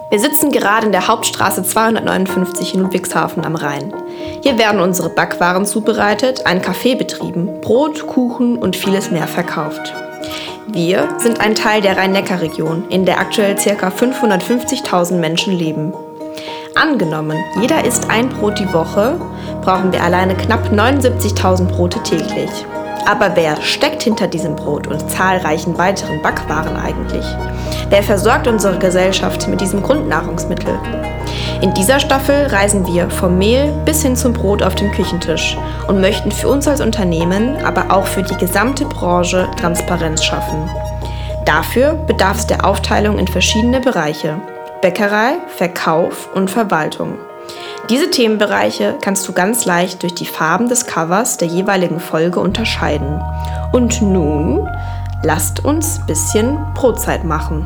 Wir sitzen gerade in der Hauptstraße 259 in Ludwigshafen am Rhein. Hier werden unsere Backwaren zubereitet, ein Café betrieben, Brot, Kuchen und vieles mehr verkauft. Wir sind ein Teil der Rhein-Neckar-Region, in der aktuell ca. 550.000 Menschen leben. Angenommen, jeder isst ein Brot die Woche, brauchen wir alleine knapp 79.000 Brote täglich. Aber wer steckt hinter diesem Brot und zahlreichen weiteren Backwaren eigentlich? Wer versorgt unsere Gesellschaft mit diesem Grundnahrungsmittel? In dieser Staffel reisen wir vom Mehl bis hin zum Brot auf den Küchentisch und möchten für uns als Unternehmen, aber auch für die gesamte Branche Transparenz schaffen. Dafür bedarf es der Aufteilung in verschiedene Bereiche: Bäckerei, Verkauf und Verwaltung. Diese Themenbereiche kannst du ganz leicht durch die Farben des Covers der jeweiligen Folge unterscheiden. Und nun, lasst uns ein bisschen Brotzeit machen.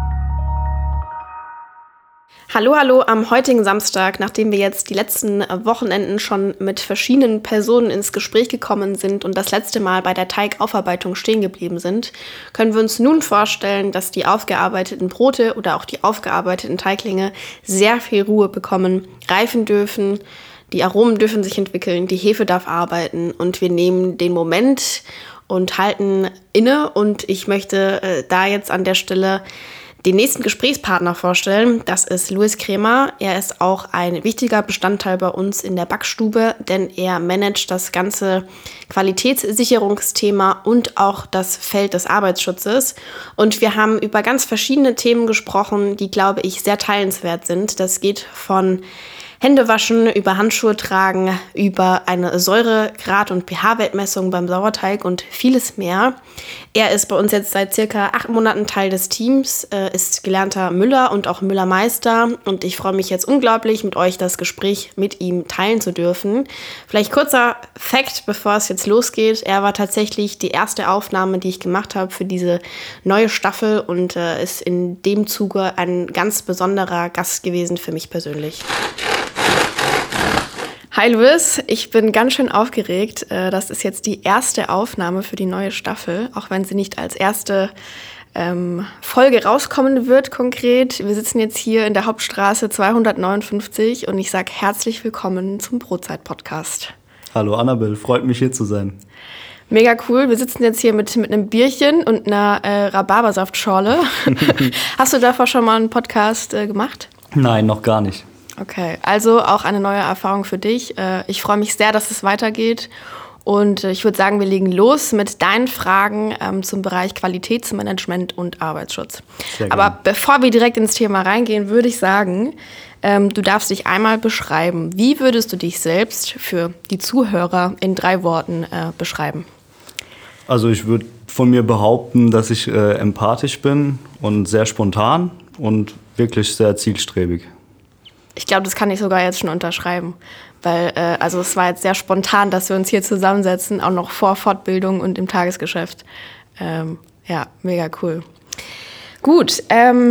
Hallo am heutigen Samstag, nachdem wir jetzt die letzten Wochenenden schon mit verschiedenen Personen ins Gespräch gekommen sind und das letzte Mal bei der Teigaufarbeitung stehen geblieben sind, können wir uns nun vorstellen, dass die aufgearbeiteten Brote oder auch die aufgearbeiteten Teiglinge sehr viel Ruhe bekommen, reifen dürfen, die Aromen dürfen sich entwickeln, die Hefe darf arbeiten und wir nehmen den Moment und halten inne. Und ich möchte da jetzt an der Stelle den nächsten Gesprächspartner vorstellen. Das ist Luis Kremer. Er ist auch ein wichtiger Bestandteil bei uns in der Backstube, denn er managt das ganze Qualitätssicherungsthema und auch das Feld des Arbeitsschutzes. Und wir haben über ganz verschiedene Themen gesprochen, die, glaube ich, sehr teilenswert sind. Das geht von Händewaschen, über Handschuhe tragen, über eine Säuregrad- und pH-Wertmessung beim Sauerteig und vieles mehr. Er ist bei uns jetzt seit circa 8 Monaten Teil des Teams, ist gelernter Müller und auch Müllermeister. Und ich freue mich jetzt unglaublich, mit euch das Gespräch mit ihm teilen zu dürfen. Vielleicht kurzer Fact, bevor es jetzt losgeht. Er war tatsächlich die erste Aufnahme, die ich gemacht habe für diese neue Staffel und ist in dem Zuge ein ganz besonderer Gast gewesen für mich persönlich. Hi Luis, ich bin ganz schön aufgeregt. Das ist jetzt die erste Aufnahme für die neue Staffel, auch wenn sie nicht als erste Folge rauskommen wird konkret. Wir sitzen jetzt hier in der Hauptstraße 259 und ich sage herzlich willkommen zum Brotzeit-Podcast. Hallo Annabel, freut mich hier zu sein. Mega cool, wir sitzen jetzt hier mit einem Bierchen und einer Rhabarbersaftschorle. Hast du davor schon mal einen Podcast gemacht? Nein, noch gar nicht. Okay, also auch eine neue Erfahrung für dich. Ich freue mich sehr, dass es weitergeht und ich würde sagen, wir legen los mit deinen Fragen zum Bereich Qualitätsmanagement und Arbeitsschutz. Aber bevor wir direkt ins Thema reingehen, würde ich sagen, du darfst dich einmal beschreiben. Wie würdest du dich selbst für die Zuhörer in 3 Worten beschreiben? Also ich würde von mir behaupten, dass ich empathisch bin und sehr spontan und wirklich sehr zielstrebig. Ich glaube, das kann ich sogar jetzt schon unterschreiben, weil also es war jetzt sehr spontan, dass wir uns hier zusammensetzen, auch noch vor Fortbildung und im Tagesgeschäft. Ja, mega cool. Gut,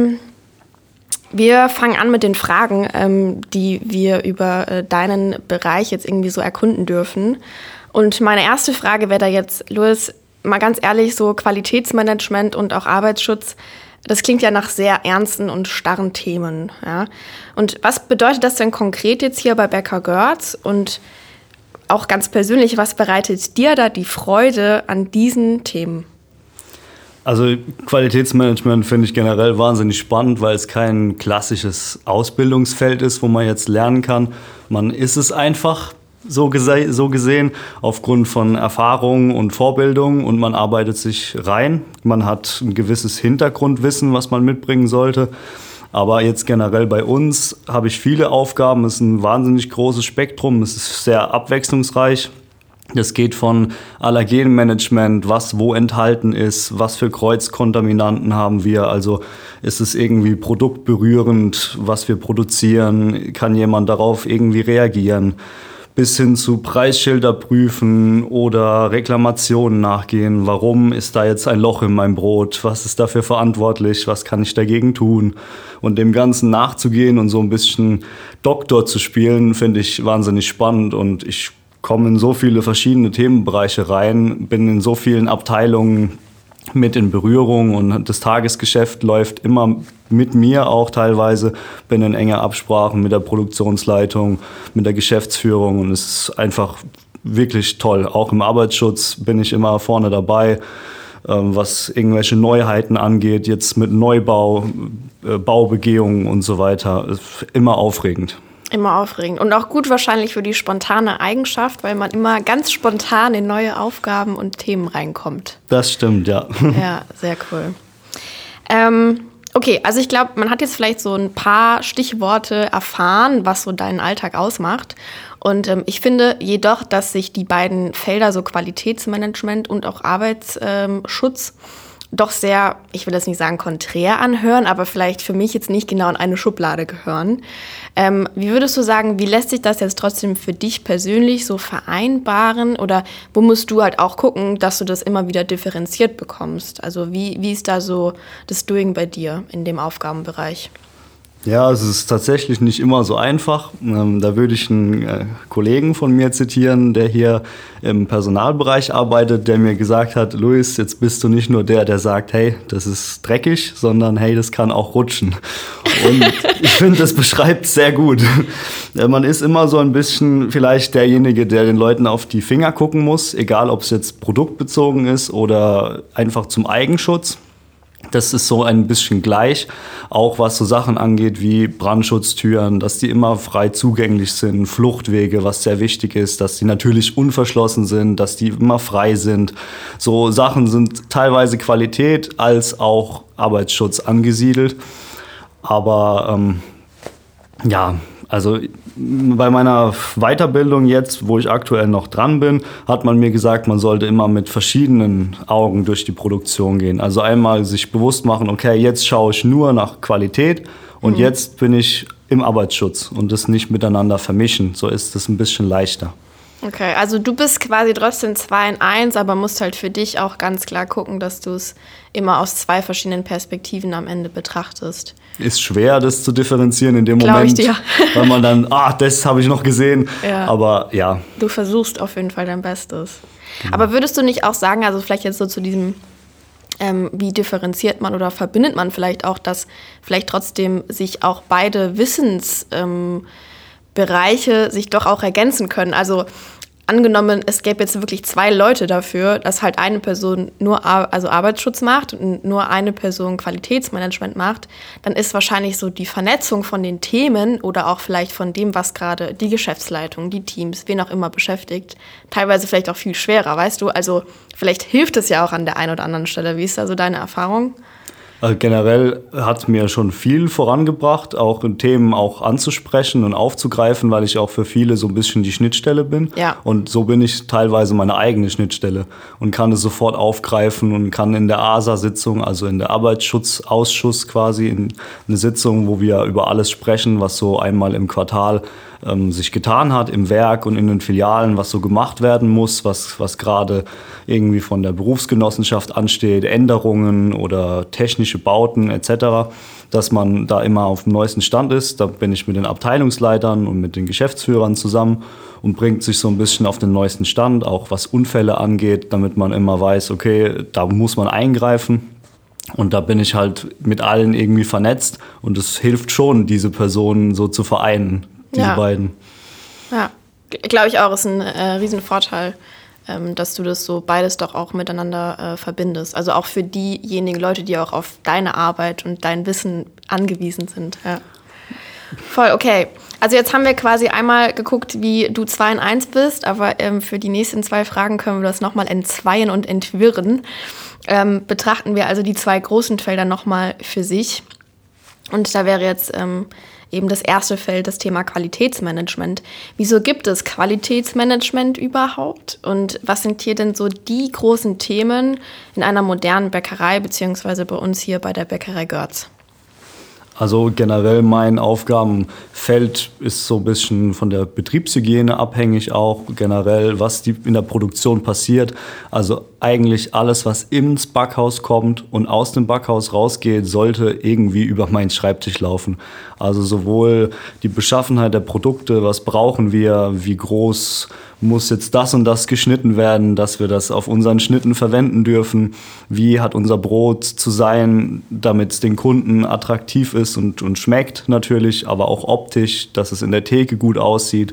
wir fangen an mit den Fragen, die wir über deinen Bereich jetzt irgendwie so erkunden dürfen. Und meine erste Frage wäre da jetzt, Luis, mal ganz ehrlich, so Qualitätsmanagement und auch Arbeitsschutz, das klingt ja nach sehr ernsten und starren Themen. Ja? Und was bedeutet das denn konkret jetzt hier bei Bäcker Görz? Und auch ganz persönlich, was bereitet dir da die Freude an diesen Themen? Also Qualitätsmanagement finde ich generell wahnsinnig spannend, weil es kein klassisches Ausbildungsfeld ist, wo man jetzt lernen kann. Man ist es einfach so gesehen, aufgrund von Erfahrung und Vorbildung und man arbeitet sich rein. Man hat ein gewisses Hintergrundwissen, was man mitbringen sollte. Aber jetzt generell bei uns habe ich viele Aufgaben. Es ist ein wahnsinnig großes Spektrum. Es ist sehr abwechslungsreich. Das geht von Allergenmanagement, was wo enthalten ist, was für Kreuzkontaminanten haben wir. Also ist es irgendwie produktberührend, was wir produzieren? Kann jemand darauf irgendwie reagieren? Bis hin zu Preisschilder prüfen oder Reklamationen nachgehen. Warum ist da jetzt ein Loch in meinem Brot? Was ist dafür verantwortlich? Was kann ich dagegen tun? Und dem Ganzen nachzugehen und so ein bisschen Doktor zu spielen, finde ich wahnsinnig spannend. Und ich komme in so viele verschiedene Themenbereiche rein, bin in so vielen Abteilungen mit in Berührung und das Tagesgeschäft läuft immer mit mir auch teilweise. Bin in enger Absprache mit der Produktionsleitung, mit der Geschäftsführung und es ist einfach wirklich toll. Auch im Arbeitsschutz bin ich immer vorne dabei, was irgendwelche Neuheiten angeht, jetzt mit Neubau, Baubegehungen und so weiter. Ist immer aufregend. Immer aufregend und auch gut wahrscheinlich für die spontane Eigenschaft, weil man immer ganz spontan in neue Aufgaben und Themen reinkommt. Das stimmt, ja. Ja, sehr cool. Okay, also ich glaube, man hat jetzt vielleicht so ein paar Stichworte erfahren, was so deinen Alltag ausmacht. Und ich finde jedoch, dass sich die beiden Felder, so Qualitätsmanagement und auch Arbeitsschutz, doch sehr, ich will das nicht sagen konträr anhören, aber vielleicht für mich jetzt nicht genau in eine Schublade gehören. Wie würdest du sagen, wie lässt sich das jetzt trotzdem für dich persönlich so vereinbaren? Oder wo musst du halt auch gucken, dass du das immer wieder differenziert bekommst? Also wie ist da so das Doing bei dir in dem Aufgabenbereich? Ja, es ist tatsächlich nicht immer so einfach. Da würde ich einen Kollegen von mir zitieren, der hier im Personalbereich arbeitet, der mir gesagt hat, Luis, jetzt bist du nicht nur der sagt, hey, das ist dreckig, sondern hey, das kann auch rutschen. Und ich finde, das beschreibt sehr gut. Man ist immer so ein bisschen vielleicht derjenige, der den Leuten auf die Finger gucken muss, egal ob es jetzt produktbezogen ist oder einfach zum Eigenschutz. Das ist so ein bisschen gleich, auch was so Sachen angeht wie Brandschutztüren, dass die immer frei zugänglich sind, Fluchtwege, was sehr wichtig ist, dass die natürlich unverschlossen sind, dass die immer frei sind. So Sachen sind teilweise Qualität als auch Arbeitsschutz angesiedelt. Aber ja, also bei meiner Weiterbildung jetzt, wo ich aktuell noch dran bin, hat man mir gesagt, man sollte immer mit verschiedenen Augen durch die Produktion gehen. Also einmal sich bewusst machen, okay, jetzt schaue ich nur nach Qualität und jetzt bin ich im Arbeitsschutz und das nicht miteinander vermischen. So ist es ein bisschen leichter. Okay, also du bist quasi trotzdem 2 in 1, aber musst halt für dich auch ganz klar gucken, dass du es immer aus 2 verschiedenen Perspektiven am Ende betrachtest. Ist schwer, das zu differenzieren in dem Glaub ich Moment, dir. weil man dann, das habe ich noch gesehen, Ja. Aber ja. Du versuchst auf jeden Fall dein Bestes. Aber würdest du nicht auch sagen, also vielleicht jetzt so zu diesem, wie differenziert man oder verbindet man vielleicht auch, dass vielleicht trotzdem sich auch beide Wissensbereiche sich doch auch ergänzen können? Also angenommen, es gäbe jetzt wirklich 2 Leute dafür, dass halt eine Person nur Arbeitsschutz macht und nur eine Person Qualitätsmanagement macht, dann ist wahrscheinlich so die Vernetzung von den Themen oder auch vielleicht von dem, was gerade die Geschäftsleitung, die Teams, wen auch immer beschäftigt, teilweise vielleicht auch viel schwerer, weißt du? Also vielleicht hilft es ja auch an der einen oder anderen Stelle. Wie ist da so deine Erfahrung? Also generell hat mir schon viel vorangebracht, auch in Themen auch anzusprechen und aufzugreifen, weil ich auch für viele so ein bisschen die Schnittstelle bin. Ja. Und so bin ich teilweise meine eigene Schnittstelle und kann es sofort aufgreifen und kann in der ASA-Sitzung, also in der Arbeitsschutzausschuss quasi, in eine Sitzung, wo wir über alles sprechen, was so einmal im Quartal sich getan hat im Werk und in den Filialen, was so gemacht werden muss, was gerade irgendwie von der Berufsgenossenschaft ansteht, Änderungen oder technische Bauten etc., dass man da immer auf dem neuesten Stand ist. Da bin ich mit den Abteilungsleitern und mit den Geschäftsführern zusammen und bringt sich so ein bisschen auf den neuesten Stand, auch was Unfälle angeht, damit man immer weiß, okay, da muss man eingreifen. Und da bin ich halt mit allen irgendwie vernetzt und es hilft schon, diese Personen so zu vereinen. Diese beiden. Ja, glaube ich auch, ist ein Riesenvorteil, dass du das so beides doch auch miteinander verbindest. Also auch für diejenigen Leute, die auch auf deine Arbeit und dein Wissen angewiesen sind. Ja. Voll, okay. Also jetzt haben wir quasi einmal geguckt, wie du 2 in 1 bist, aber für die nächsten 2 Fragen können wir das nochmal entzweien und entwirren. Betrachten wir also die 2 großen Felder nochmal für sich. Und da wäre jetzt eben das erste Feld, das Thema Qualitätsmanagement. Wieso gibt es Qualitätsmanagement überhaupt? Und was sind hier denn so die großen Themen in einer modernen Bäckerei, beziehungsweise bei uns hier bei der Bäckerei Görz? Also generell mein Aufgabenfeld ist so ein bisschen von der Betriebshygiene abhängig auch generell, was in der Produktion passiert. Also eigentlich alles, was ins Backhaus kommt und aus dem Backhaus rausgeht, sollte irgendwie über meinen Schreibtisch laufen. Also sowohl die Beschaffenheit der Produkte, was brauchen wir, wie groß muss jetzt das und das geschnitten werden, dass wir das auf unseren Schnitten verwenden dürfen, wie hat unser Brot zu sein, damit es den Kunden attraktiv ist und schmeckt natürlich, aber auch optisch, dass es in der Theke gut aussieht.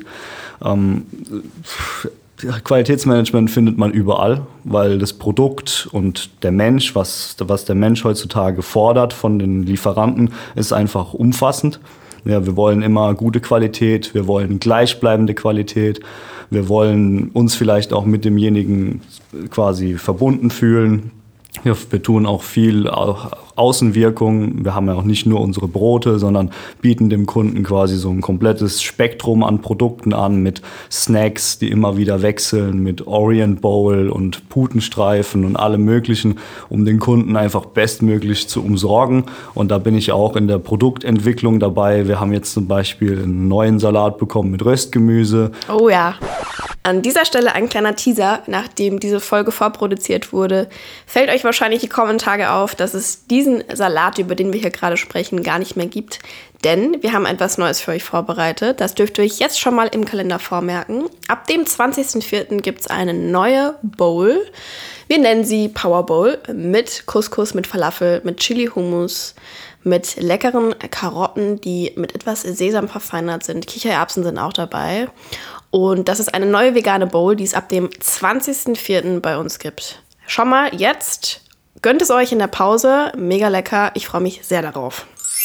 Qualitätsmanagement findet man überall, weil das Produkt und der Mensch, was der Mensch heutzutage fordert von den Lieferanten, ist einfach umfassend. Ja, wir wollen immer gute Qualität, wir wollen gleichbleibende Qualität, wir wollen uns vielleicht auch mit demjenigen quasi verbunden fühlen. Wir tun auch viel Außenwirkung. Wir haben ja auch nicht nur unsere Brote, sondern bieten dem Kunden quasi so ein komplettes Spektrum an Produkten an mit Snacks, die immer wieder wechseln, mit Orient Bowl und Putenstreifen und allem Möglichen, um den Kunden einfach bestmöglich zu umsorgen. Und da bin ich auch in der Produktentwicklung dabei. Wir haben jetzt zum Beispiel einen neuen Salat bekommen mit Röstgemüse. Oh ja. An dieser Stelle ein kleiner Teaser, nachdem diese Folge vorproduziert wurde, fällt euch wahrscheinlich die Kommentare auf, dass es diesen Salat, über den wir hier gerade sprechen, gar nicht mehr gibt. Denn wir haben etwas Neues für euch vorbereitet. Das dürft ihr euch jetzt schon mal im Kalender vormerken. Ab dem 20.04. gibt es eine neue Bowl. Wir nennen sie Power Bowl mit Couscous, mit Falafel, mit Chili-Hummus, mit leckeren Karotten, die mit etwas Sesam verfeinert sind. Kichererbsen sind auch dabei. Und das ist eine neue vegane Bowl, die es ab dem 20.04. bei uns gibt. Schon mal jetzt, gönnt es euch in der Pause. Mega lecker, ich freue mich sehr darauf.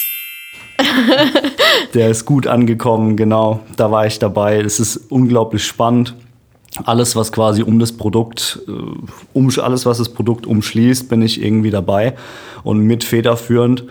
Der ist gut angekommen, genau, da war ich dabei. Es ist unglaublich spannend. Alles, was quasi alles, was das Produkt umschließt, bin ich irgendwie dabei und mit federführend.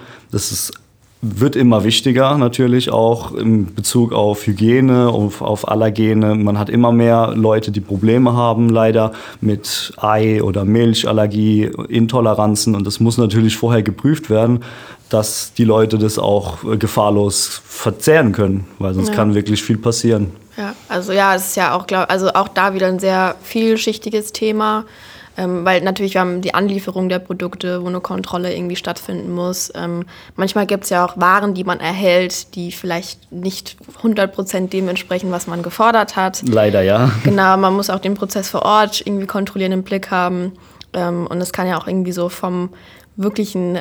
Wird immer wichtiger natürlich auch in Bezug auf Hygiene, auf Allergene. Man hat immer mehr Leute, die Probleme haben, leider mit Ei- oder Milchallergie, Intoleranzen. Und das muss natürlich vorher geprüft werden, dass die Leute das auch gefahrlos verzehren können, weil sonst kann wirklich viel passieren. Ja, also ja, es ist ja auch, auch da wieder ein sehr vielschichtiges Thema. Weil natürlich wir haben die Anlieferung der Produkte, wo eine Kontrolle irgendwie stattfinden muss. Manchmal gibt es ja auch Waren, die man erhält, die vielleicht nicht 100% dem entsprechen, was man gefordert hat. Leider, ja. Genau, man muss auch den Prozess vor Ort irgendwie kontrollieren, im Blick haben. Und es kann ja auch irgendwie so vom wirklichen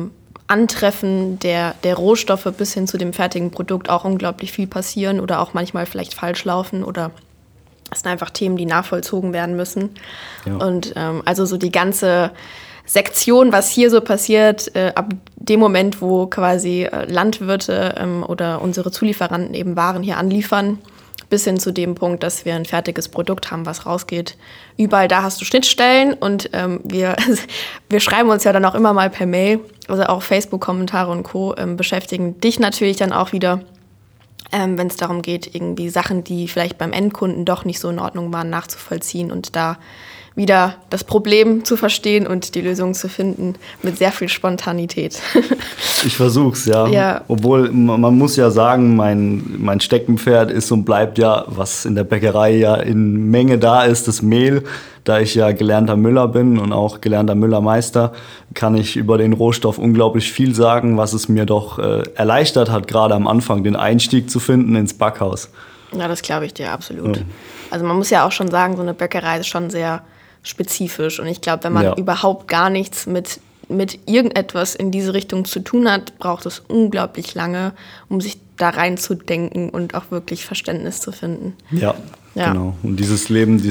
Antreffen der Rohstoffe bis hin zu dem fertigen Produkt auch unglaublich viel passieren oder auch manchmal vielleicht falsch laufen oder das sind einfach Themen, die nachvollzogen werden müssen. Ja. Und also so die ganze Sektion, was hier so passiert, ab dem Moment, wo quasi Landwirte oder unsere Zulieferanten eben Waren hier anliefern, bis hin zu dem Punkt, dass wir ein fertiges Produkt haben, was rausgeht. Überall da hast du Schnittstellen und wir schreiben uns ja dann auch immer mal per Mail, also auch Facebook-Kommentare und Co. Beschäftigen dich natürlich dann auch wieder, wenn es darum geht, irgendwie Sachen, die vielleicht beim Endkunden doch nicht so in Ordnung waren, nachzuvollziehen und da wieder das Problem zu verstehen und die Lösung zu finden mit sehr viel Spontanität. Ich versuch's, ja. Obwohl, man muss ja sagen, mein Steckenpferd ist und bleibt ja, was in der Bäckerei ja in Menge da ist, das Mehl. Da ich ja gelernter Müller bin und auch gelernter Müllermeister, kann ich über den Rohstoff unglaublich viel sagen, was es mir doch erleichtert hat, gerade am Anfang den Einstieg zu finden ins Backhaus. Ja, das glaube ich dir absolut. Ja. Also man muss ja auch schon sagen, so eine Bäckerei ist schon sehr spezifisch. Und ich glaube, wenn man überhaupt gar nichts mit irgendetwas in diese Richtung zu tun hat, braucht es unglaublich lange, um sich da reinzudenken und auch wirklich Verständnis zu finden. Ja. Genau. Und dieses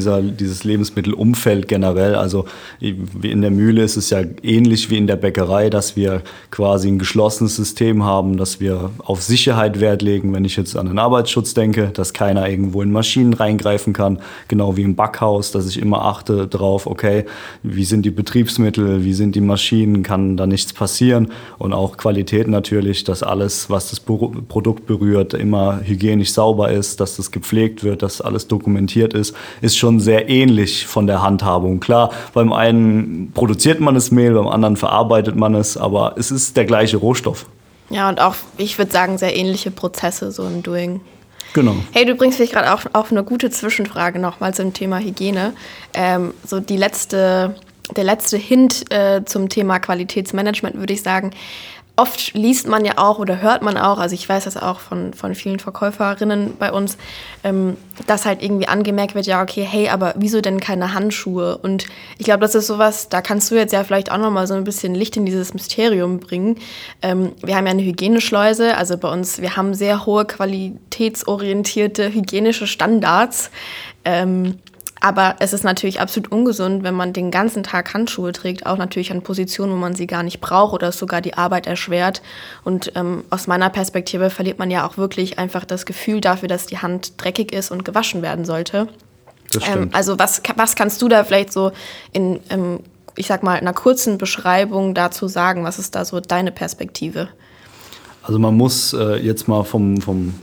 Lebensmittelumfeld generell, also wie in der Mühle ist es ja ähnlich wie in der Bäckerei, dass wir quasi ein geschlossenes System haben, dass wir auf Sicherheit Wert legen, wenn ich jetzt an den Arbeitsschutz denke, dass keiner irgendwo in Maschinen reingreifen kann, genau wie im Backhaus, dass ich immer achte drauf, okay, wie sind die Betriebsmittel, wie sind die Maschinen, kann da nichts passieren und auch Qualität natürlich, dass alles, was das Produkt berührt, immer hygienisch sauber ist, dass das gepflegt wird, dass alles dokumentiert ist schon sehr ähnlich von der Handhabung. Klar, beim einen produziert man das Mehl, beim anderen verarbeitet man es, aber es ist der gleiche Rohstoff. Ja, und auch, ich würde sagen, sehr ähnliche Prozesse so im Doing. Genau. Hey, du bringst mich gerade auf eine gute Zwischenfrage nochmal zum Thema Hygiene. So die letzte der letzte Hint zum Thema Qualitätsmanagement, würde ich sagen. Oft liest man ja auch oder hört man auch, also ich weiß das auch von vielen Verkäuferinnen bei uns, dass halt irgendwie angemerkt wird, ja okay, hey, aber wieso denn keine Handschuhe? Und ich glaube, das ist sowas, da kannst du jetzt ja vielleicht auch nochmal so ein bisschen Licht in dieses Mysterium bringen. Wir haben ja eine Hygieneschleuse, also bei uns, wir haben sehr hohe qualitätsorientierte hygienische Standards. Aber es ist natürlich absolut ungesund, wenn man den ganzen Tag Handschuhe trägt, auch natürlich an Positionen, wo man sie gar nicht braucht oder es sogar die Arbeit erschwert. Und aus meiner Perspektive verliert man ja auch wirklich einfach das Gefühl dafür, dass die Hand dreckig ist und gewaschen werden sollte. Das stimmt. Also was kannst du da vielleicht so in, ich sag mal, einer kurzen Beschreibung dazu sagen? Was ist da so deine Perspektive? Also man muss jetzt mal vom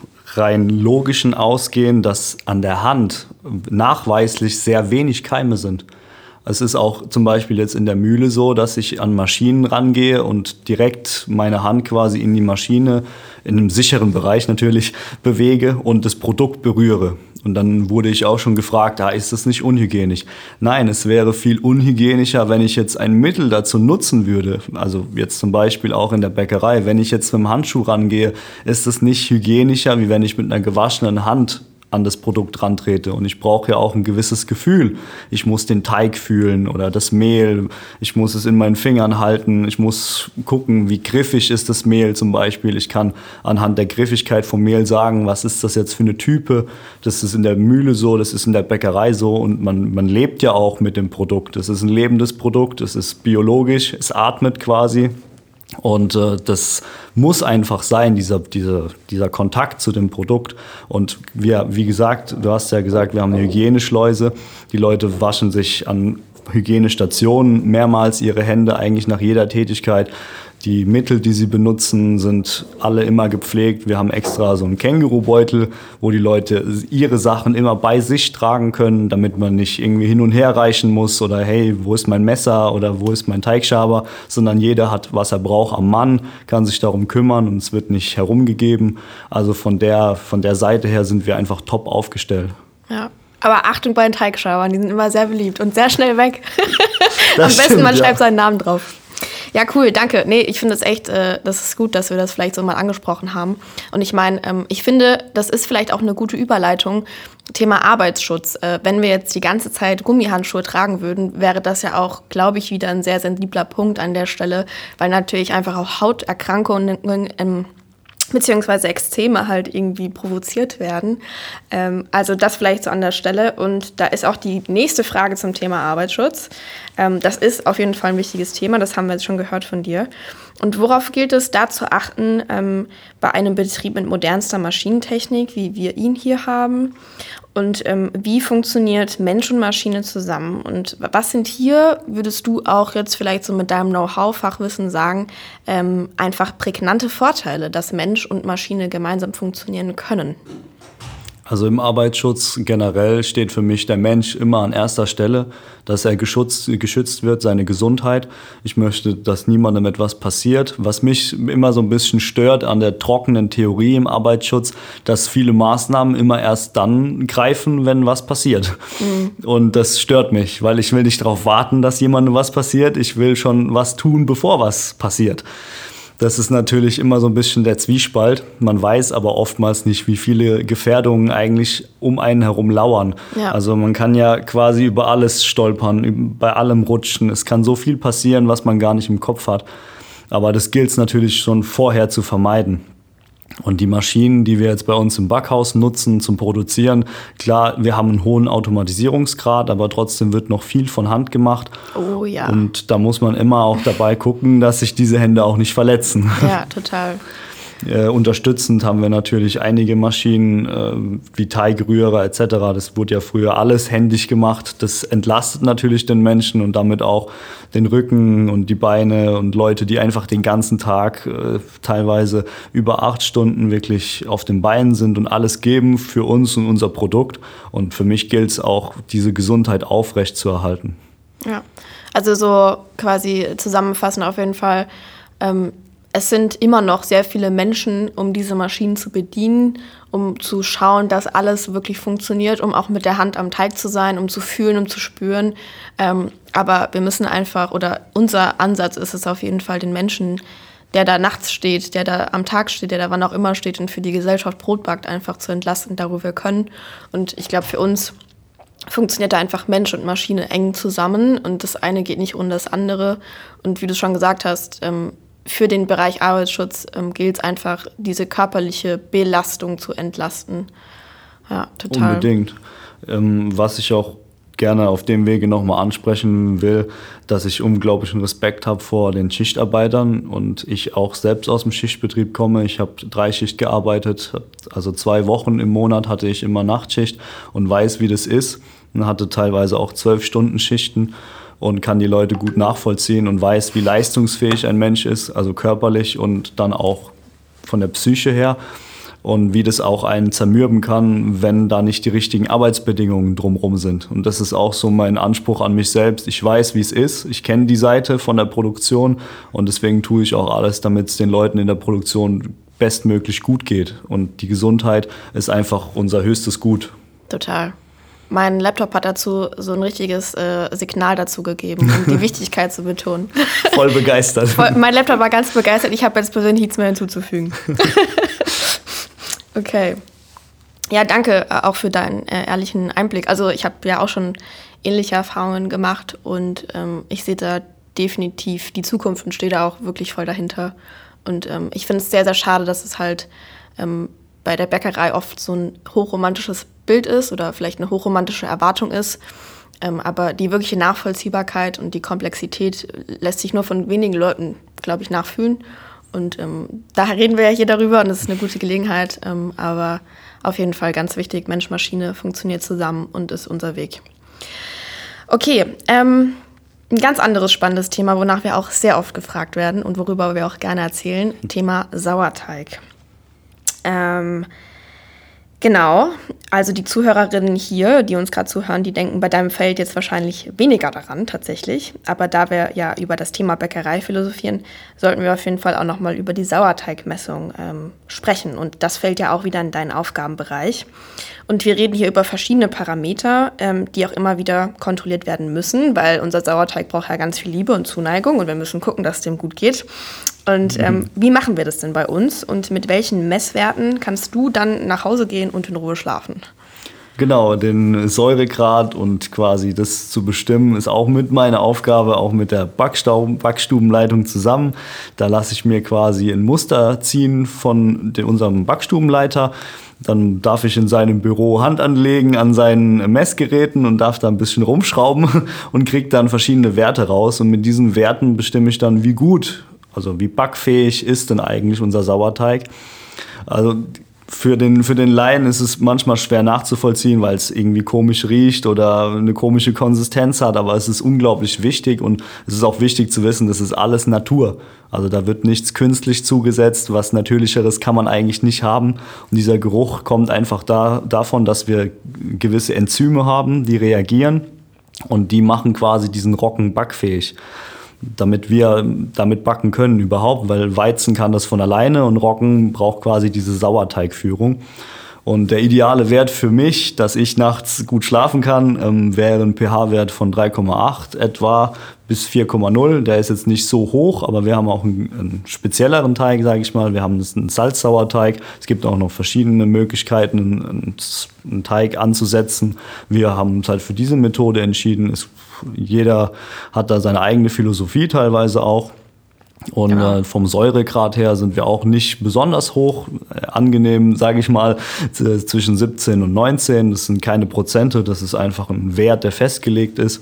rein logischen ausgehen, dass an der Hand nachweislich sehr wenig Keime sind. Es ist auch zum Beispiel jetzt in der Mühle so, dass ich an Maschinen rangehe und direkt meine Hand quasi in die Maschine, in einem sicheren Bereich natürlich, bewege und das Produkt berühre. Und dann wurde ich auch schon gefragt, ist das nicht unhygienisch? Nein, es wäre viel unhygienischer, wenn ich jetzt ein Mittel dazu nutzen würde. Also jetzt zum Beispiel auch in der Bäckerei. Wenn ich jetzt mit dem Handschuh rangehe, ist es nicht hygienischer, wie wenn ich mit einer gewaschenen Hand an das Produkt rantrete. Und ich brauche ja auch ein gewisses Gefühl. Ich muss den Teig fühlen oder das Mehl. Ich muss es in meinen Fingern halten. Ich muss gucken, wie griffig ist das Mehl zum Beispiel. Ich kann anhand der Griffigkeit vom Mehl sagen, was ist das jetzt für eine Type. Das ist in der Mühle so, das ist in der Bäckerei so. Und man lebt ja auch mit dem Produkt. Es ist ein lebendes Produkt, es ist biologisch, es atmet quasi. Und das muss einfach sein, dieser Kontakt zu dem Produkt. Und wie gesagt, du hast ja gesagt, wir haben eine Hygieneschleuse. Die Leute waschen sich an Hygienestationen mehrmals ihre Hände, eigentlich nach jeder Tätigkeit. Die Mittel, die sie benutzen, sind alle immer gepflegt. Wir haben extra so einen Kängurubeutel, wo die Leute ihre Sachen immer bei sich tragen können, damit man nicht irgendwie hin und her reichen muss oder hey, wo ist mein Messer oder wo ist mein Teigschaber, sondern jeder hat, was er braucht am Mann, kann sich darum kümmern und es wird nicht herumgegeben. Also von der Seite her sind wir einfach top aufgestellt. Ja. Aber Achtung bei den Teigschabern, die sind immer sehr beliebt und sehr schnell weg. Am besten, stimmt, man schreibt seinen Namen drauf. Ja, cool, danke. Nee, ich finde es echt, das ist gut, dass wir das vielleicht so mal angesprochen haben. Und ich meine, ich finde, das ist vielleicht auch eine gute Überleitung. Thema Arbeitsschutz. Wenn wir jetzt die ganze Zeit Gummihandschuhe tragen würden, wäre das ja auch, glaube ich, wieder ein sehr sensibler Punkt an der Stelle, weil natürlich einfach auch Hauterkrankungen beziehungsweise Ekzeme halt irgendwie provoziert werden. Also das vielleicht so an der Stelle. Und da ist auch die nächste Frage zum Thema Arbeitsschutz. Das ist auf jeden Fall ein wichtiges Thema, das haben wir jetzt schon gehört von dir. Und worauf gilt es da zu achten bei einem Betrieb mit modernster Maschinentechnik, wie wir ihn hier haben? Und wie funktioniert Mensch und Maschine zusammen? Und was sind hier, würdest du auch jetzt vielleicht so mit deinem Know-how, Fachwissen sagen, einfach prägnante Vorteile, dass Mensch und Maschine gemeinsam funktionieren können? Also im Arbeitsschutz generell steht für mich der Mensch immer an erster Stelle, dass er geschützt wird, seine Gesundheit. Ich möchte, dass niemandem etwas passiert. Was mich immer so ein bisschen stört an der trockenen Theorie im Arbeitsschutz, dass viele Maßnahmen immer erst dann greifen, wenn was passiert. Mhm. Und das stört mich, weil ich will nicht darauf warten, dass jemandem was passiert. Ich will schon was tun, bevor was passiert. Das ist natürlich immer so ein bisschen der Zwiespalt. Man weiß aber oftmals nicht, wie viele Gefährdungen eigentlich um einen herum lauern. Ja. Also man kann ja quasi über alles stolpern, bei allem rutschen. Es kann so viel passieren, was man gar nicht im Kopf hat. Aber das gilt es natürlich schon vorher zu vermeiden. Und die Maschinen, die wir jetzt bei uns im Backhaus nutzen zum Produzieren, klar, wir haben einen hohen Automatisierungsgrad, aber trotzdem wird noch viel von Hand gemacht. Oh ja. Und da muss man immer auch dabei gucken, dass sich diese Hände auch nicht verletzen. Ja, total. Unterstützend haben wir natürlich einige Maschinen wie Teigrührer etc. Das wurde ja früher alles händisch gemacht. Das entlastet natürlich den Menschen und damit auch den Rücken und die Beine und Leute, die einfach den ganzen Tag teilweise über 8 Stunden wirklich auf den Beinen sind und alles geben für uns und unser Produkt. Und für mich gilt es auch, diese Gesundheit aufrecht zu erhalten. Ja, also so quasi zusammenfassend auf jeden Fall. es sind immer noch sehr viele Menschen, um diese Maschinen zu bedienen, um zu schauen, dass alles wirklich funktioniert, um auch mit der Hand am Teig zu sein, um zu fühlen, um zu spüren. Aber wir müssen einfach, oder unser Ansatz ist es auf jeden Fall, den Menschen, der da nachts steht, der da am Tag steht, der da wann auch immer steht und für die Gesellschaft Brot backt, einfach zu entlasten, da wo wir können. Und ich glaube, für uns funktioniert da einfach Mensch und Maschine eng zusammen und das eine geht nicht ohne das andere. Und wie du schon gesagt hast, für den Bereich Arbeitsschutz gilt es einfach, diese körperliche Belastung zu entlasten. Ja, total. Unbedingt. Was ich auch gerne auf dem Wege nochmal ansprechen will, dass ich unglaublichen Respekt habe vor den Schichtarbeitern und ich auch selbst aus dem Schichtbetrieb komme. Ich habe 3-Schicht gearbeitet, also 2 Wochen im Monat hatte ich immer Nachtschicht und weiß, wie das ist. Und hatte teilweise auch 12-Stunden-Schichten und kann die Leute gut nachvollziehen und weiß, wie leistungsfähig ein Mensch ist, also körperlich und dann auch von der Psyche her. Und wie das auch einen zermürben kann, wenn da nicht die richtigen Arbeitsbedingungen drumherum sind. Und das ist auch so mein Anspruch an mich selbst. Ich weiß, wie es ist. Ich kenne die Seite von der Produktion und deswegen tue ich auch alles, damit es den Leuten in der Produktion bestmöglich gut geht. Und die Gesundheit ist einfach unser höchstes Gut. Total. Mein Laptop hat dazu so ein richtiges Signal dazu gegeben, um die Wichtigkeit zu betonen. Voll begeistert. Mein Laptop war ganz begeistert. Ich habe jetzt persönlich nichts mehr hinzuzufügen. Okay. Ja, danke auch für deinen ehrlichen Einblick. Also ich habe ja auch schon ähnliche Erfahrungen gemacht und ich sehe da definitiv die Zukunft und stehe da auch wirklich voll dahinter. Und ich finde es sehr, sehr schade, dass es halt bei der Bäckerei oft so ein hochromantisches Bild ist oder vielleicht eine hochromantische Erwartung ist. Aber die wirkliche Nachvollziehbarkeit und die Komplexität lässt sich nur von wenigen Leuten, glaube ich, nachfühlen. Und daher reden wir ja hier darüber und das ist eine gute Gelegenheit. Aber auf jeden Fall ganz wichtig, Mensch-Maschine funktioniert zusammen und ist unser Weg. Okay, ein ganz anderes spannendes Thema, wonach wir auch sehr oft gefragt werden und worüber wir auch gerne erzählen, Thema Sauerteig. Genau, also die Zuhörerinnen hier, die uns gerade zuhören, die denken bei deinem Feld jetzt wahrscheinlich weniger daran tatsächlich. Aber da wir ja über das Thema Bäckerei philosophieren, sollten wir auf jeden Fall auch nochmal über die Sauerteigmessung sprechen. Und das fällt ja auch wieder in deinen Aufgabenbereich. Und wir reden hier über verschiedene Parameter, die auch immer wieder kontrolliert werden müssen, weil unser Sauerteig braucht ja ganz viel Liebe und Zuneigung und wir müssen gucken, dass es dem gut geht. Und wie machen wir das denn bei uns und mit welchen Messwerten kannst du dann nach Hause gehen und in Ruhe schlafen? Genau, den Säuregrad und quasi das zu bestimmen, ist auch mit meiner Aufgabe, auch mit der Backstubenleitung zusammen. Da lasse ich mir quasi ein Muster ziehen von unserem Backstubenleiter. Dann darf ich in seinem Büro Hand anlegen an seinen Messgeräten und darf da ein bisschen rumschrauben und kriege dann verschiedene Werte raus. Und mit diesen Werten bestimme ich dann, wie gut, also wie backfähig ist denn eigentlich unser Sauerteig. Also für den Laien ist es manchmal schwer nachzuvollziehen, weil es irgendwie komisch riecht oder eine komische Konsistenz hat, aber es ist unglaublich wichtig und es ist auch wichtig zu wissen, das ist alles Natur. Also da wird nichts künstlich zugesetzt, was Natürlicheres kann man eigentlich nicht haben. Und dieser Geruch kommt einfach davon, dass wir gewisse Enzyme haben, die reagieren und die machen quasi diesen Roggen backfähig, damit wir damit backen können überhaupt, weil Weizen kann das von alleine und Roggen braucht quasi diese Sauerteigführung. Und der ideale Wert für mich, dass ich nachts gut schlafen kann, wäre ein pH-Wert von 3,8 etwa bis 4,0. Der ist jetzt nicht so hoch, aber wir haben auch einen spezielleren Teig, sage ich mal. Wir haben einen Salzsauerteig. Es gibt auch noch verschiedene Möglichkeiten, einen Teig anzusetzen. Wir haben uns halt für diese Methode entschieden. Jeder hat da seine eigene Philosophie teilweise auch. Und genau. Vom Säuregrad her sind wir auch nicht besonders hoch, angenehm, sage ich mal, zwischen 17 und 19. Das sind keine Prozente, das ist einfach ein Wert, der festgelegt ist.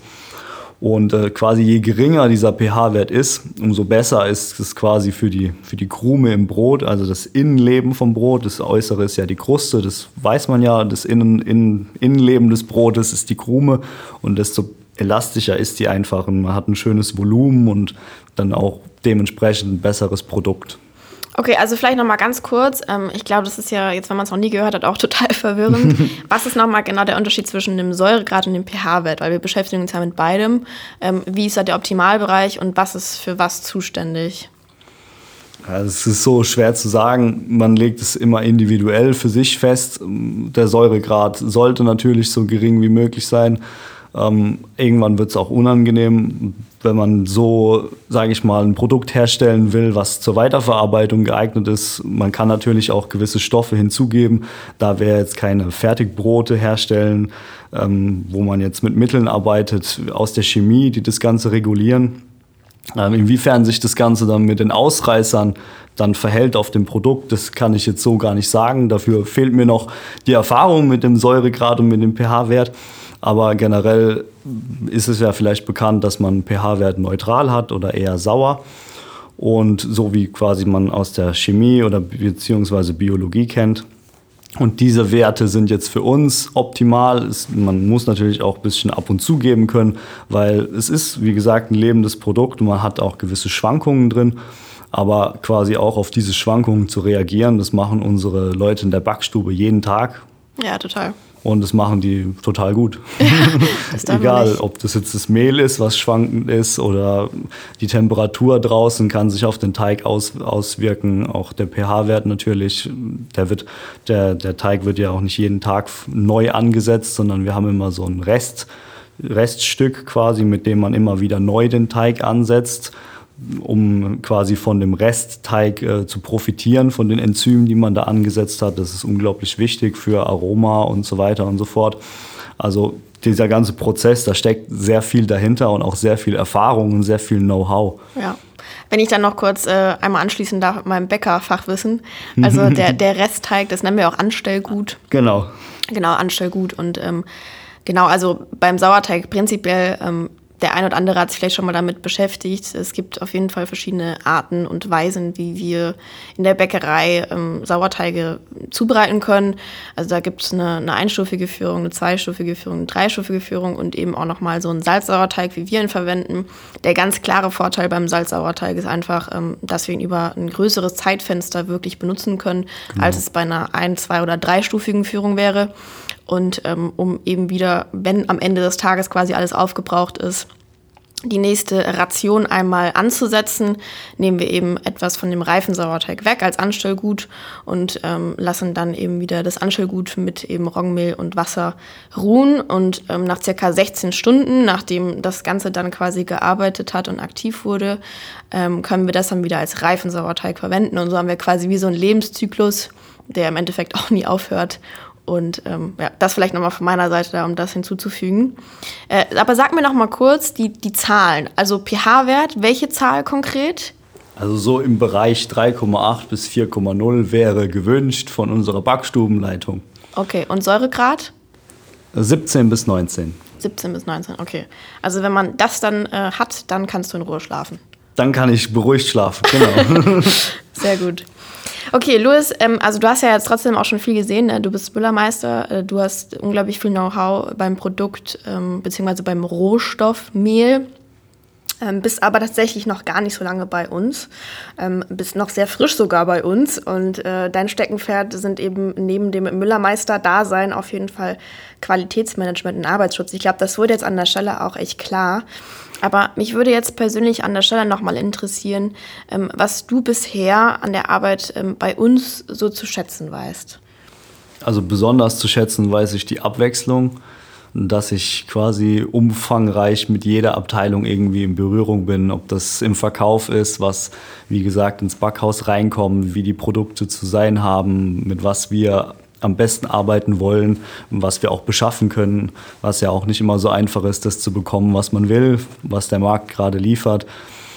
Und quasi je geringer dieser pH-Wert ist, umso besser ist es quasi für die Krume im Brot, also das Innenleben vom Brot. Das Äußere ist ja die Kruste, das weiß man ja, das Innenleben des Brotes ist die Krume und desto elastischer ist die einfach und man hat ein schönes Volumen und dann auch dementsprechend ein besseres Produkt. Okay, also vielleicht nochmal ganz kurz. Ich glaube, das ist ja jetzt, wenn man es noch nie gehört hat, auch total verwirrend. Was ist nochmal genau der Unterschied zwischen dem Säuregrad und dem pH-Wert? Weil wir beschäftigen uns ja mit beidem. Wie ist da der Optimalbereich und was ist für was zuständig? Ja, es ist so schwer zu sagen. Man legt es immer individuell für sich fest. Der Säuregrad sollte natürlich so gering wie möglich sein. Irgendwann wird es auch unangenehm, wenn man so, sage ich mal, ein Produkt herstellen will, was zur Weiterverarbeitung geeignet ist. Man kann natürlich auch gewisse Stoffe hinzugeben, da wir jetzt keine Fertigbrote herstellen, wo man jetzt mit Mitteln arbeitet aus der Chemie, die das Ganze regulieren. Inwiefern sich das Ganze dann mit den Ausreißern dann verhält auf dem Produkt, das kann ich jetzt so gar nicht sagen. Dafür fehlt mir noch die Erfahrung mit dem Säuregrad und mit dem pH-Wert. Aber generell ist es ja vielleicht bekannt, dass man einen pH-Wert neutral hat oder eher sauer. Und so wie quasi man aus der Chemie oder beziehungsweise Biologie kennt. Und diese Werte sind jetzt für uns optimal. Man muss natürlich auch ein bisschen ab und zu geben können, weil es ist, wie gesagt, ein lebendes Produkt und man hat auch gewisse Schwankungen drin. Aber quasi auch auf diese Schwankungen zu reagieren, das machen unsere Leute in der Backstube jeden Tag. Ja, total. Und das machen die total gut. Das Egal, ob das jetzt das Mehl ist, was schwankend ist, oder die Temperatur draußen kann sich auf den Teig auswirken. Auch der pH-Wert natürlich. Der Teig wird ja auch nicht jeden Tag neu angesetzt, sondern wir haben immer so ein Reststück quasi, mit dem man immer wieder neu den Teig ansetzt, um quasi von dem Restteig zu profitieren, von den Enzymen, die man da angesetzt hat. Das ist unglaublich wichtig für Aroma und so weiter und so fort. Also dieser ganze Prozess, da steckt sehr viel dahinter und auch sehr viel Erfahrung und sehr viel Know-how. Ja. Wenn ich dann noch kurz einmal anschließen darf mit meinem Bäckerfachwissen. Also der Restteig, das nennen wir auch Anstellgut. Genau. Genau, Anstellgut. Und genau, also beim Sauerteig prinzipiell, der ein oder andere hat sich vielleicht schon mal damit beschäftigt. Es gibt auf jeden Fall verschiedene Arten und Weisen, wie wir in der Bäckerei Sauerteige zubereiten können. Also da gibt es eine einstufige Führung, eine zweistufige Führung, eine dreistufige Führung und eben auch nochmal so einen Salzsauerteig, wie wir ihn verwenden. Der ganz klare Vorteil beim Salzsauerteig ist einfach, dass wir ihn über ein größeres Zeitfenster wirklich benutzen können, als es bei einer ein-, zwei- oder dreistufigen Führung wäre. Und um eben wieder, wenn am Ende des Tages quasi alles aufgebraucht ist, die nächste Ration einmal anzusetzen, nehmen wir eben etwas von dem reifen Sauerteig weg als Anstellgut und lassen dann eben wieder das Anstellgut mit eben Roggenmehl und Wasser ruhen. Und nach circa 16 Stunden, nachdem das Ganze dann quasi gearbeitet hat und aktiv wurde, können wir das dann wieder als reifen Sauerteig verwenden. Und so haben wir quasi wie so einen Lebenszyklus, der im Endeffekt auch nie aufhört. Und ja, das vielleicht nochmal von meiner Seite da, um das hinzuzufügen. Aber sag mir noch mal kurz die Zahlen. Also pH-Wert, welche Zahl konkret? Also so im Bereich 3,8 bis 4,0 wäre gewünscht von unserer Backstubenleitung. Okay, und Säuregrad? 17 bis 19. 17 bis 19, okay. Also wenn man das dann hat, dann kannst du in Ruhe schlafen. Dann kann ich beruhigt schlafen, genau. Sehr gut. Okay, Louis, also du hast ja jetzt trotzdem auch schon viel gesehen, ne? Du bist Müllermeister, du hast unglaublich viel Know-how beim Produkt beziehungsweise beim Rohstoff Mehl, bist aber tatsächlich noch gar nicht so lange bei uns, bist noch sehr frisch sogar bei uns und dein Steckenpferd sind eben neben dem Müllermeister-Dasein auf jeden Fall Qualitätsmanagement und Arbeitsschutz. Ich glaube, das wurde jetzt an der Stelle auch echt klar. Aber mich würde jetzt persönlich an der Stelle nochmal interessieren, was du bisher an der Arbeit bei uns so zu schätzen weißt. Also besonders zu schätzen weiß ich die Abwechslung, dass ich quasi umfangreich mit jeder Abteilung irgendwie in Berührung bin, ob das im Verkauf ist, was, wie gesagt, ins Backhaus reinkommt, wie die Produkte zu sein haben, mit was wir am besten arbeiten wollen, was wir auch beschaffen können, was ja auch nicht immer so einfach ist, das zu bekommen, was man will, was der Markt gerade liefert,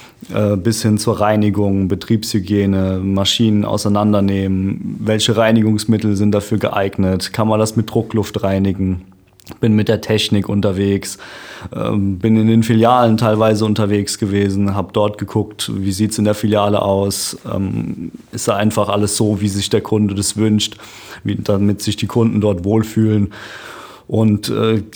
bis hin zur Reinigung, Betriebshygiene, Maschinen auseinandernehmen, welche Reinigungsmittel sind dafür geeignet, kann man das mit Druckluft reinigen. Bin mit der Technik unterwegs, bin in den Filialen teilweise unterwegs gewesen, habe dort geguckt, wie sieht es in der Filiale aus, ist da einfach alles so, wie sich der Kunde das wünscht, damit sich die Kunden dort wohlfühlen. Und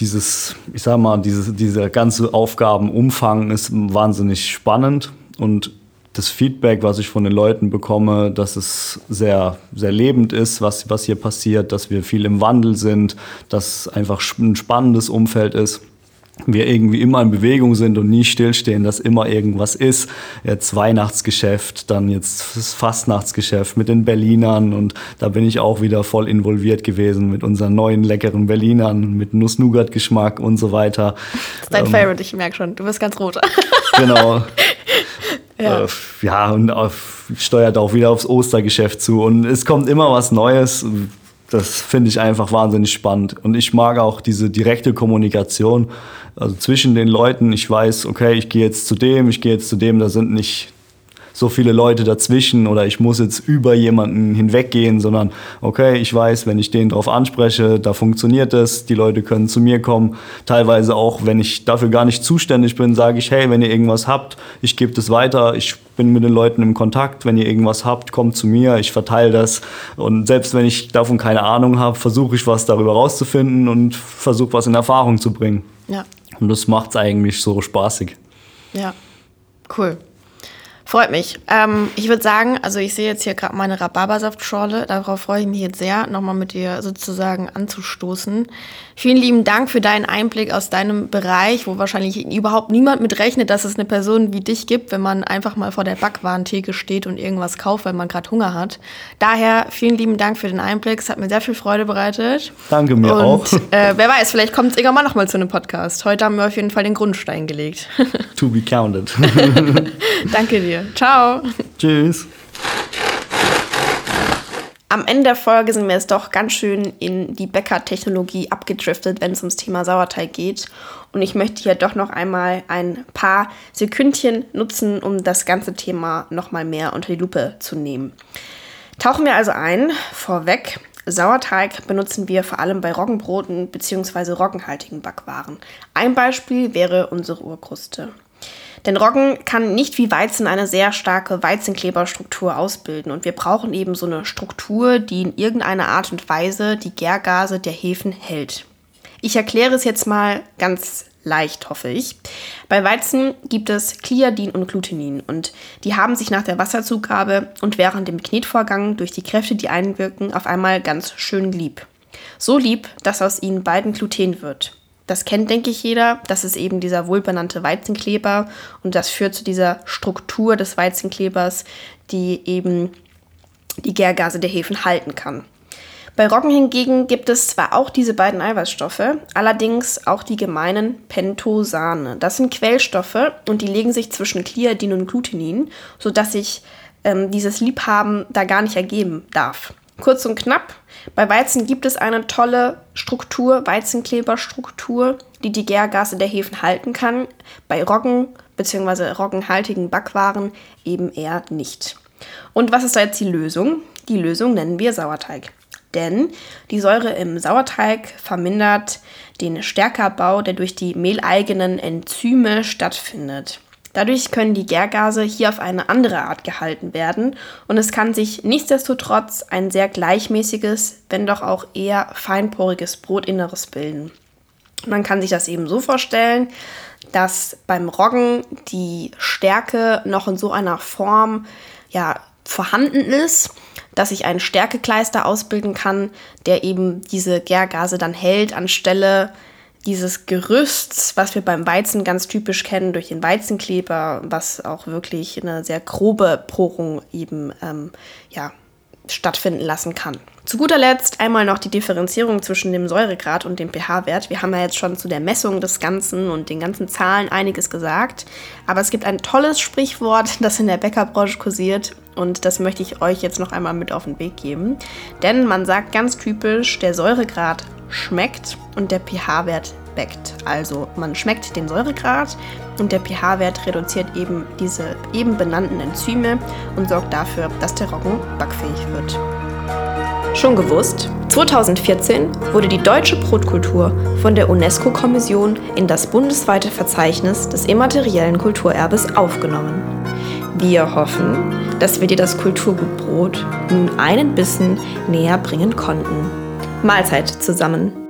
dieser ganze Aufgabenumfang ist wahnsinnig spannend und das Feedback, was ich von den Leuten bekomme, dass es sehr, sehr lebend ist, was hier passiert, dass wir viel im Wandel sind, dass einfach ein spannendes Umfeld ist. wir irgendwie immer in Bewegung sind und nie stillstehen, dass immer irgendwas ist. Jetzt Weihnachtsgeschäft, dann jetzt das Fastnachtsgeschäft mit den Berlinern und da bin ich auch wieder voll involviert gewesen mit unseren neuen leckeren Berlinern, mit Nuss-Nougat-Geschmack und so weiter. Das ist dein Favorite, ich merke schon, du bist ganz rot. Genau. Ja. Und steuert auch wieder aufs Ostergeschäft zu und es kommt immer was Neues. Das finde ich einfach wahnsinnig spannend. Und ich mag auch diese direkte Kommunikation, also zwischen den Leuten. Ich weiß, okay, ich gehe jetzt zu dem, da sind nicht so viele Leute dazwischen oder ich muss jetzt über jemanden hinweggehen, sondern okay, ich weiß, wenn ich den drauf anspreche, da funktioniert es, die Leute können zu mir kommen. Teilweise auch, wenn ich dafür gar nicht zuständig bin, sage ich, hey, wenn ihr irgendwas habt, ich gebe das weiter, ich bin mit den Leuten im Kontakt, wenn ihr irgendwas habt, kommt zu mir, ich verteile das und selbst wenn ich davon keine Ahnung habe, versuche ich was darüber rauszufinden und versuche was in Erfahrung zu bringen. Ja. Und das macht es eigentlich so spaßig. Ja, cool. Freut mich. Ich würde sagen, also ich sehe jetzt hier gerade meine Rhabarbersaftschorle. Darauf freue ich mich jetzt sehr, nochmal mit dir sozusagen anzustoßen. Vielen lieben Dank für deinen Einblick aus deinem Bereich, wo wahrscheinlich überhaupt niemand mit rechnet, dass es eine Person wie dich gibt, wenn man einfach mal vor der Backwarentheke steht und irgendwas kauft, weil man gerade Hunger hat. Daher vielen lieben Dank für den Einblick. Es hat mir sehr viel Freude bereitet. Danke, mir auch. Wer weiß, vielleicht kommt es irgendwann noch mal zu einem Podcast. Heute haben wir auf jeden Fall den Grundstein gelegt. To be counted. Danke dir. Ciao. Tschüss. Am Ende der Folge sind wir jetzt doch ganz schön in die Bäckertechnologie abgedriftet, wenn es ums Thema Sauerteig geht. Und ich möchte hier doch noch einmal ein paar Sekündchen nutzen, um das ganze Thema noch mal mehr unter die Lupe zu nehmen. Tauchen wir also ein. Vorweg, Sauerteig benutzen wir vor allem bei Roggenbroten bzw. roggenhaltigen Backwaren. Ein Beispiel wäre unsere Urkruste. Denn Roggen kann nicht wie Weizen eine sehr starke Weizenkleberstruktur ausbilden und wir brauchen eben so eine Struktur, die in irgendeiner Art und Weise die Gärgase der Hefen hält. Ich erkläre es jetzt mal ganz leicht, hoffe ich. Bei Weizen gibt es Kliadin und Glutenin und die haben sich nach der Wasserzugabe und während dem Knetvorgang durch die Kräfte, die einwirken, auf einmal ganz schön lieb. So lieb, dass aus ihnen beiden Gluten wird. Das kennt, denke ich, jeder. Das ist eben dieser wohlbenannte Weizenkleber und das führt zu dieser Struktur des Weizenklebers, die eben die Gärgase der Hefen halten kann. Bei Roggen hingegen gibt es zwar auch diese beiden Eiweißstoffe, allerdings auch die gemeinen Pentosane. Das sind Quellstoffe und die legen sich zwischen Kliadin und Glutenin, sodass sich dieses Liebhaben da gar nicht ergeben darf. Kurz und knapp, bei Weizen gibt es eine tolle Struktur, Weizenkleberstruktur, die die Gärgase der Hefen halten kann. Bei Roggen bzw. roggenhaltigen Backwaren eben eher nicht. Und was ist da jetzt die Lösung? Die Lösung nennen wir Sauerteig. Denn die Säure im Sauerteig vermindert den Stärkeabbau, der durch die mehleigenen Enzyme stattfindet. Dadurch können die Gärgase hier auf eine andere Art gehalten werden und es kann sich nichtsdestotrotz ein sehr gleichmäßiges, wenn doch auch eher feinporiges Brotinneres bilden. Man kann sich das eben so vorstellen, dass beim Roggen die Stärke noch in so einer Form vorhanden ist, dass sich ein Stärkekleister ausbilden kann, der eben diese Gärgase dann hält, anstelle dieses Gerüsts, was wir beim Weizen ganz typisch kennen, durch den Weizenkleber, was auch wirklich eine sehr grobe Porung eben stattfinden lassen kann. Zu guter Letzt einmal noch die Differenzierung zwischen dem Säuregrad und dem pH-Wert. Wir haben ja jetzt schon zu der Messung des Ganzen und den ganzen Zahlen einiges gesagt, aber es gibt ein tolles Sprichwort, das in der Bäckerbranche kursiert und das möchte ich euch jetzt noch einmal mit auf den Weg geben. Denn man sagt ganz typisch, der Säuregrad schmeckt und der pH-Wert bäckt. Also man schmeckt den Säuregrad und der pH-Wert reduziert eben diese eben benannten Enzyme und sorgt dafür, dass der Roggen backfähig wird. Schon gewusst? 2014 wurde die deutsche Brotkultur von der UNESCO-Kommission in das bundesweite Verzeichnis des immateriellen Kulturerbes aufgenommen. Wir hoffen, dass wir dir das Kulturgut Brot nun einen Bissen näher bringen konnten. Mahlzeit zusammen!